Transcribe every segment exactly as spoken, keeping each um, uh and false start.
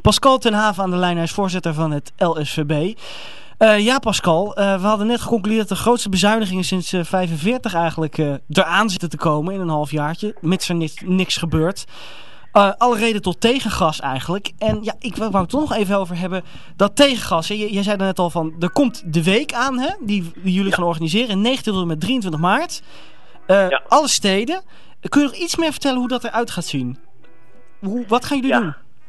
Pascal ten Haven aan de lijn. Hij is voorzitter van het L S V B. Uh, ja, Pascal, uh, we hadden net geconcludeerd dat de grootste bezuinigingen sinds uh, vijfenveertig eigenlijk uh, eraan zitten te komen in een halfjaartje. Mits er niks, niks gebeurt. Uh, alle reden tot tegengas eigenlijk. En ja, ik wou het toch nog even over hebben. Dat tegengas, hè? Jij zei er net al van, er komt de week aan, hè? Die, die jullie ja. gaan organiseren. negentien tot en met drieëntwintig maart. Uh, ja. Alle steden. Kun je nog iets meer vertellen hoe dat eruit gaat zien? Hoe, wat gaan jullie ja. doen?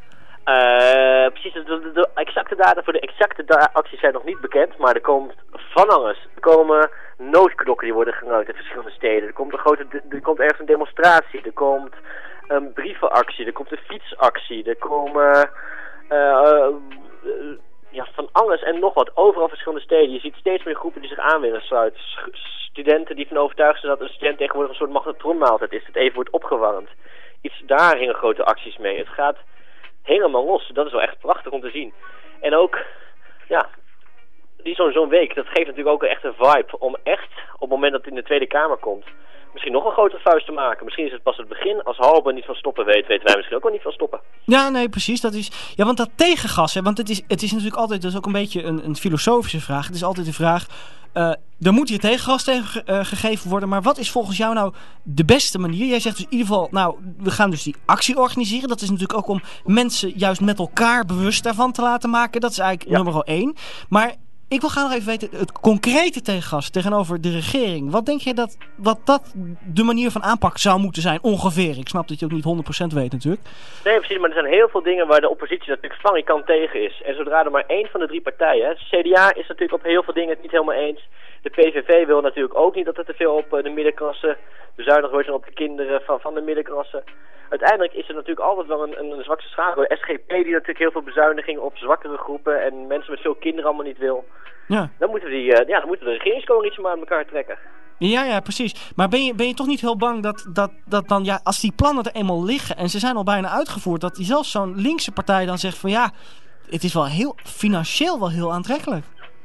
Uh, precies, de, de, de exacte data voor de exacte da- acties zijn nog niet bekend. Maar er komt van alles. Er komen noodknokken die worden genooid in verschillende steden. Er komt, een grote, er komt ergens een demonstratie. Er komt een brievenactie. Er komt een fietsactie. Er komen uh, uh, uh, ja, van alles en nog wat. Overal verschillende steden. Je ziet steeds meer groepen die zich aan willen sluiten. Studenten die van overtuigd zijn dat een student tegenwoordig een soort magnetronmaaltijd is. Dat even wordt opgewarmd. Iets daar hingen grote acties mee. Het gaat helemaal los. Dat is wel echt prachtig om te zien. En ook, ja, die zo'n zo'n week, dat geeft natuurlijk ook echt een vibe om echt, op het moment dat het in de Tweede Kamer komt, misschien nog een grotere vuist te maken. Misschien is het pas het begin. Als Halbe niet van stoppen weet, weten wij misschien ook wel niet van stoppen. Ja, nee, precies. Dat is, ja, want dat tegengas, hè, want het is, het is natuurlijk altijd, dat is ook een beetje een, een filosofische vraag. Het is altijd de vraag, uh, er moet hier tegengas tegen uh, gegeven worden, maar wat is volgens jou nou de beste manier? Jij zegt dus in ieder geval, nou, we gaan dus die actie organiseren. Dat is natuurlijk ook om mensen juist met elkaar bewust daarvan te laten maken. Dat is eigenlijk ja. nummer één. Maar ik wil graag nog even weten, het concrete tegengas tegenover de regering. Wat denk je dat, wat dat de manier van aanpak zou moeten zijn, ongeveer? Ik snap dat je ook niet honderd procent weet natuurlijk. Nee, precies, maar er zijn heel veel dingen waar de oppositie natuurlijk falikant tegen is. En zodra er maar één van de drie partijen, het C D A is natuurlijk op heel veel dingen het niet helemaal eens. De P V V wil natuurlijk ook niet dat er te veel op de middenklasse bezuinigd wordt en op de kinderen van, van de middenklasse. Uiteindelijk is er natuurlijk altijd wel een, een, een zwakste schakel. De S G P die natuurlijk heel veel bezuiniging op zwakkere groepen en mensen met veel kinderen allemaal niet wil. Ja. Dan moeten we die, uh, ja, dan moeten we de regeringscoalitie maar aan elkaar trekken. Ja, ja, precies. Maar ben je, ben je toch niet heel bang dat, dat, dat dan, ja, als die plannen er eenmaal liggen en ze zijn al bijna uitgevoerd, dat die zelfs zo'n linkse partij dan zegt van ja, het is wel heel financieel wel heel aantrekkelijk.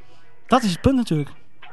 Dat is het punt natuurlijk.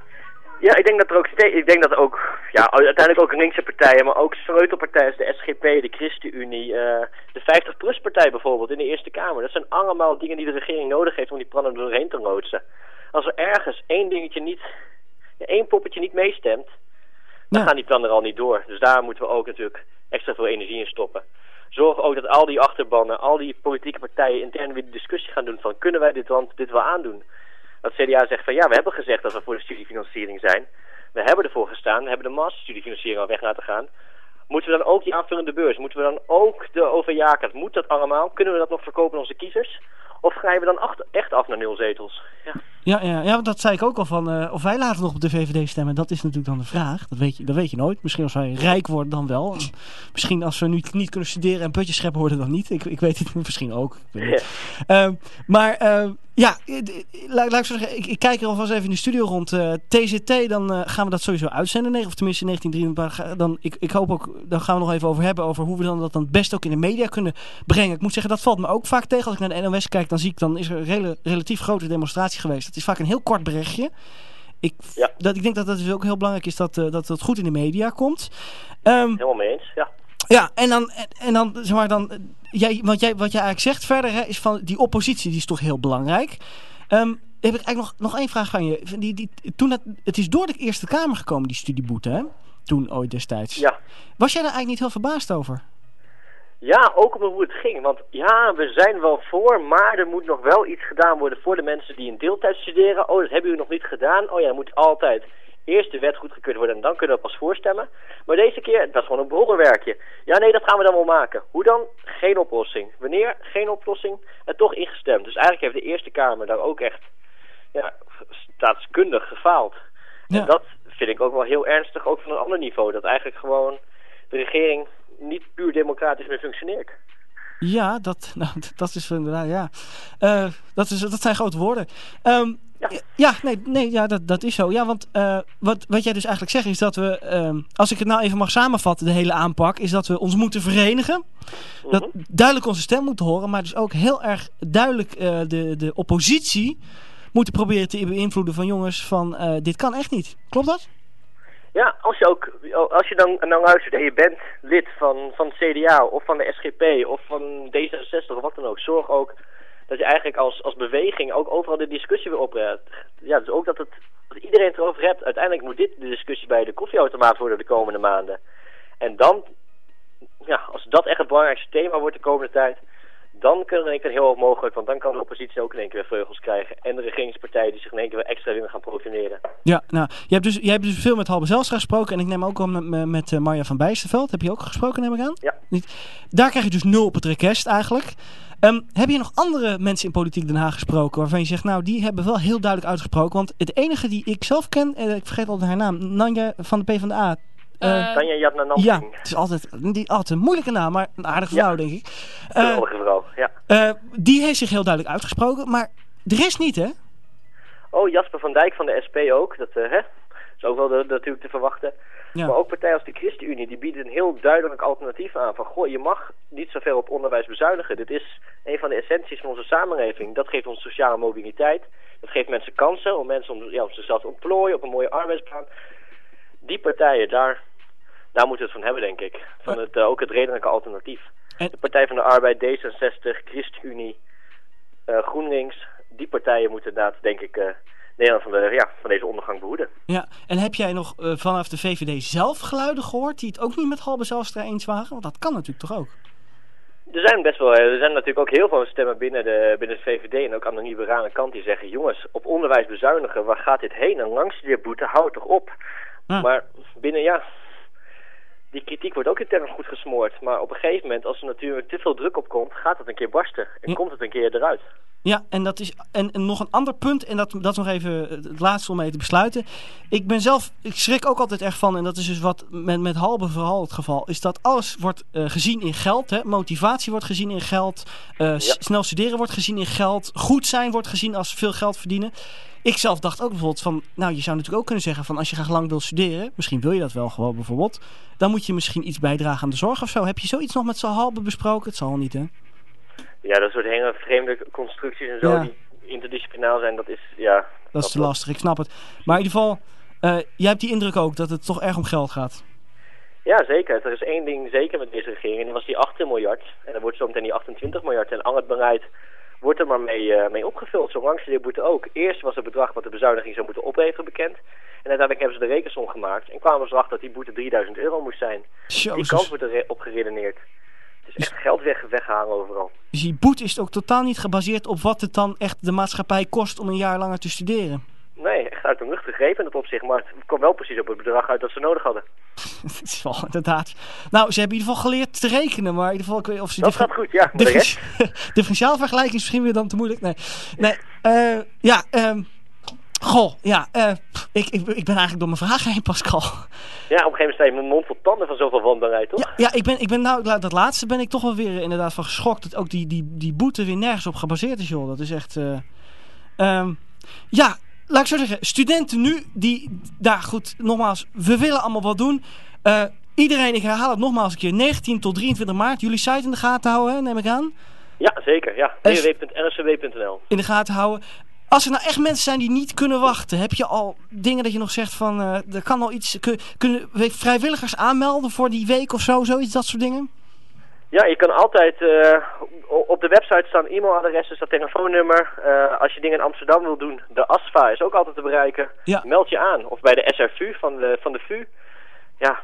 Ja, ik denk dat er ook steeds, ik denk dat ook, ja, uiteindelijk ook linkse partijen, maar ook sleutelpartijen, de S G P, de ChristenUnie, uh, de vijftig plus partij bijvoorbeeld in de Eerste Kamer. Dat zijn allemaal dingen die de regering nodig heeft om die plannen er doorheen te loodsen. Als er ergens één dingetje niet, ja, één poppetje niet meestemt, dan ja. gaan die plannen er al niet door. Dus daar moeten we ook natuurlijk extra veel energie in stoppen. Zorg ook dat al die achterbannen, al die politieke partijen intern weer de discussie gaan doen van, kunnen wij dit land dit wel aandoen? Dat C D A zegt van ja, we hebben gezegd dat we voor de studiefinanciering zijn. We hebben ervoor gestaan, we hebben de masterstudiefinanciering al weg laten gaan. Moeten we dan ook die aanvullende beurs, moeten we dan ook de O V J-kaart, moet dat allemaal? Kunnen we dat nog verkopen aan onze kiezers? Of gaan we dan acht, echt af naar nul zetels? Ja, ja, ja, ja, dat zei ik ook al van, uh, of wij laten nog op de V V D stemmen, dat is natuurlijk dan de vraag. Dat weet je, dat weet je nooit. Misschien als wij rijk worden dan wel. En misschien als we nu niet kunnen studeren en putjes scheppen worden dan niet. Ik, ik weet het misschien ook. Ik weet het. Ja. Uh, maar uh, ja, laat, laat ik zo zeggen, ik, ik kijk er alvast even in de studio rond. Uh, T Z T, dan uh, gaan we dat sowieso uitzenden. Of tenminste negentien drieëndertig. Dan, ik, ik hoop ook, dan gaan we nog even over hebben over hoe we dan dat dan het best ook in de media kunnen brengen. Ik moet zeggen, dat valt me ook vaak tegen. Als ik naar de N O S kijk, dan zie ik, dan is er een rela- relatief grote demonstratie geweest. Dat is vaak een heel kort berichtje. Ik, ja. dat, ik denk dat het dus ook heel belangrijk is dat, uh, dat het goed in de media komt. Um, Helemaal mee eens, ja. Ja, en dan, en, en dan zeg maar dan, jij, wat, jij, wat jij eigenlijk zegt verder, hè, is van die oppositie, die is toch heel belangrijk. Um, heb ik eigenlijk nog, nog één vraag van je. Die, die, toen het, het is door de Eerste Kamer gekomen, die studieboete, hè? Toen ooit destijds. Ja. Was jij daar eigenlijk niet heel verbaasd over? Ja, ook om hoe het ging. Want ja, we zijn wel voor, maar er moet nog wel iets gedaan worden voor de mensen die in deeltijd studeren. Oh, dat hebben jullie nog niet gedaan. Oh ja, moet altijd eerst de wet goedgekeurd worden en dan kunnen we pas voorstemmen. Maar deze keer, dat is gewoon een bolderwerkje. Ja, nee, dat gaan we dan wel maken. Hoe dan? Geen oplossing. Wanneer? Geen oplossing. En toch ingestemd. Dus eigenlijk heeft de Eerste Kamer daar ook echt, ja, staatskundig gefaald. Ja. En dat vind ik ook wel heel ernstig, ook van een ander niveau. Dat eigenlijk gewoon de regering niet puur democratisch meer functioneert. Ja, dat, nou, dat is inderdaad, ja. Uh, dat, is, dat zijn grote woorden. Um, ja, ja, nee, nee ja, dat, dat is zo. Ja, want uh, wat, wat jij dus eigenlijk zegt is dat we, um, als ik het nou even mag samenvatten, de hele aanpak, is dat we ons moeten verenigen. Mm-hmm. Dat duidelijk onze stem moeten horen, maar dus ook heel erg duidelijk uh, de, de oppositie moeten proberen te beïnvloeden van jongens van uh, dit kan echt niet. Klopt dat? Ja, als je ook, als je dan, dan luistert en je bent lid van, van het C D A of van de S G P of van D zesenzestig of wat dan ook, zorg ook dat je eigenlijk als, als beweging ook overal de discussie weer opraakt. Ja, dus ook dat, het, dat iedereen het erover hebt. Uiteindelijk moet dit de discussie bij de koffieautomaat worden de komende maanden. En dan, ja, als dat echt het belangrijkste thema wordt de komende tijd, dan kunnen we in één keer heel hoog mogelijk, want dan kan de oppositie ook in één keer weer vleugels krijgen. En de regeringspartijen die zich in één keer weer extra willen gaan profileren. Ja, nou, je hebt dus, jij hebt dus veel met Halbe Zijlstra gesproken en ik neem ook al met, met uh, Marja van Bijsterveld. Heb je ook gesproken, neem ik aan? Ja. Daar krijg je dus nul op het request eigenlijk. Um, heb je nog andere mensen in Politiek Den Haag gesproken waarvan je zegt, nou, die hebben wel heel duidelijk uitgesproken. Want het enige die ik zelf ken, uh, ik vergeet altijd haar naam, Nanja van de PvdA. Uh, Tanja Jatna Namping. Ja, het is altijd, die, altijd een moeilijke naam, maar een aardige vrouw, ja. denk ik. Een uh, aardige vrouw, ja. Uh, die heeft zich heel duidelijk uitgesproken, maar de rest niet, hè? Oh, Jasper van Dijk van de S P ook. Dat uh, hè? is ook wel de, de, natuurlijk te verwachten. Ja. Maar ook partijen als de ChristenUnie, die bieden een heel duidelijk alternatief aan. Van, goh, je mag niet zoveel op onderwijs bezuinigen. Dit is een van de essenties van onze samenleving. Dat geeft ons sociale mobiliteit. Dat geeft mensen kansen om mensen om, ja, om zichzelf te ontplooien op een mooie arbeidsbaan. Die partijen, daar, daar moeten we het van hebben, denk ik. Van het, uh, ook het redelijke alternatief. En... De Partij van de Arbeid, D zesenzestig, ChristenUnie, uh, GroenLinks. Die partijen moeten inderdaad, denk ik, uh, Nederland van, de, ja, van deze ondergang behoeden. Ja, en heb jij nog uh, vanaf de V V D zelf geluiden gehoord die het ook niet met Halbe Zijlstra eens waren? Want dat kan natuurlijk toch ook? Er zijn best wel, er zijn natuurlijk ook heel veel stemmen binnen de, binnen de V V D en ook aan de liberale kant die zeggen, jongens, op onderwijs bezuinigen, waar gaat dit heen? Een langstudeerboete, hou het toch op. Ah. Maar binnen, ja, die kritiek wordt ook intern goed gesmoord. Maar op een gegeven moment, als er natuurlijk te veel druk op komt, gaat het een keer barsten. En ja. komt het een keer eruit. Ja, en dat is en, en nog een ander punt, en dat, dat is nog even het laatste om mee te besluiten. Ik ben zelf, ik schrik ook altijd echt van, en dat is dus wat met, met Halbe vooral het geval, is dat alles wordt uh, gezien in geld. Hè? Motivatie wordt gezien in geld, uh, ja. s- snel studeren wordt gezien in geld, goed zijn wordt gezien als veel geld verdienen. Ik zelf dacht ook bijvoorbeeld van, nou je zou natuurlijk ook kunnen zeggen van als je graag lang wil studeren, misschien wil je dat wel gewoon bijvoorbeeld, dan moet je misschien iets bijdragen aan de zorg of zo. Heb je zoiets nog met z'n Halbe besproken? Het zal niet, hè? Ja, dat soort hele vreemde constructies en zo ja. die interdisciplinair zijn, dat is, ja... Dat is te lastig, ik snap het. Maar in ieder geval, uh, jij hebt die indruk ook dat het toch erg om geld gaat. Ja, zeker. Er is één ding zeker met deze regering, en dat was die achttien miljard. En dan wordt zo meteen die achtentwintig miljard. En al het beleid wordt er maar mee, uh, mee opgevuld, zolang ze dit moeten ook. Eerst was het bedrag wat de bezuiniging zou moeten opleveren bekend. En uiteindelijk hebben ze de rekensom gemaakt en kwamen ze erachter dat die boete drieduizend euro moest zijn. Jezus. Die kant wordt er op geredeneerd. Het is echt geld weg, weghalen overal. Dus die boete is ook totaal niet gebaseerd op wat het dan echt de maatschappij kost om een jaar langer te studeren? Nee, echt uit de lucht gegrepen in dat opzicht. Maar het kwam wel precies op het bedrag uit dat ze nodig hadden. Dat is wel inderdaad. Nou, ze hebben in ieder geval geleerd te rekenen, maar in ieder geval... Ik weet of ze dat gaat goed, ja. Differen- differentiaal vergelijking is misschien weer dan te moeilijk. Nee, nee uh, ja... Um, Goh, ja, uh, ik, ik, ik ben eigenlijk door mijn vragen heen, Pascal. Ja, op een gegeven moment sta je met mijn mond vol tanden van zoveel wandbaarheid, toch? Ja, ja ik, ben, ik ben nou, dat laatste ben ik toch wel weer inderdaad van geschokt. Dat ook die, die, die boete weer nergens op gebaseerd is, joh. Dat is echt... Uh, um, ja, laat ik zo zeggen, studenten nu, die, daar goed, nogmaals, we willen allemaal wat doen. Uh, iedereen, ik herhaal het nogmaals een keer, negentien tot drieëntwintig maart, jullie site in de gaten houden, hè, neem ik aan? Ja, zeker, ja. w w w punt n s c w punt n l. In de gaten houden. Als er nou echt mensen zijn die niet kunnen wachten, heb je al dingen dat je nog zegt van, uh, er kan al iets, kun, kunnen vrijwilligers aanmelden voor die week of zo, zoiets, dat soort dingen? Ja, je kan altijd, uh, op de website staan e-mailadressen, staat telefoonnummer. Uh, als je dingen in Amsterdam wil doen, de A S F A is ook altijd te bereiken. Ja. Meld je aan. Of bij de S R V U van de, van de V U. Ja,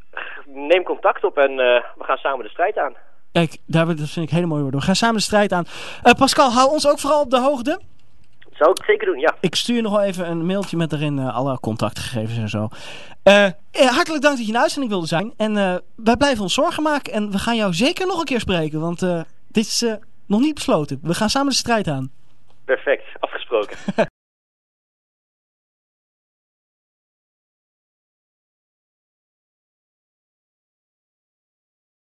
neem contact op en uh, we gaan samen de strijd aan. Kijk, daar, dat vind ik hele mooi woorden. We gaan samen de strijd aan. Uh, Pascal, hou ons ook vooral op de hoogte. Zou ik zeker doen, ja. Ik stuur je nog wel even een mailtje met daarin uh, alle contactgegevens en zo. Uh, hartelijk dank dat je in de uitzending wilde zijn. En uh, wij blijven ons zorgen maken. En we gaan jou zeker nog een keer spreken. Want uh, dit is uh, nog niet besloten. We gaan samen de strijd aan. Perfect, afgesproken.